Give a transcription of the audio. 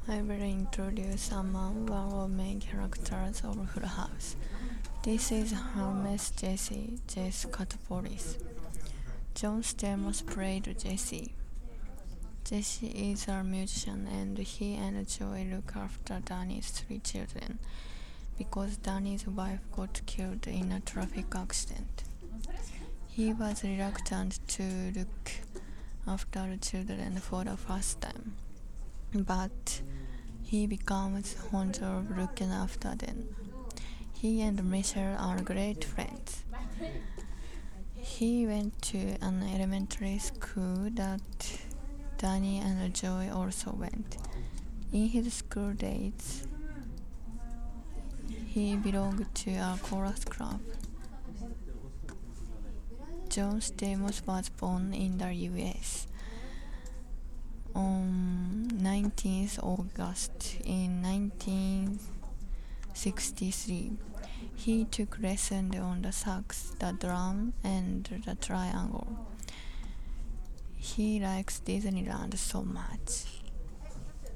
I will introduce among one of main characters of Full House. This is Hermes Jesse, Jess Katopoulos. John Stamos played Jesse. Jesse is a musician and he and Joey look after Danny's three children because Danny's wife got killed in a traffic accident. He was reluctant to look after the children for the first time, but he becomes fond of looking after them. He and Michelle are great friends. He went to an elementary school that Danny and Joey also went. In his school days, he belonged to a chorus club. John Stamos was born in the US on 19th August in 1963. He took lessons on the sax, the drum, and the triangle. He likes Disneyland so much.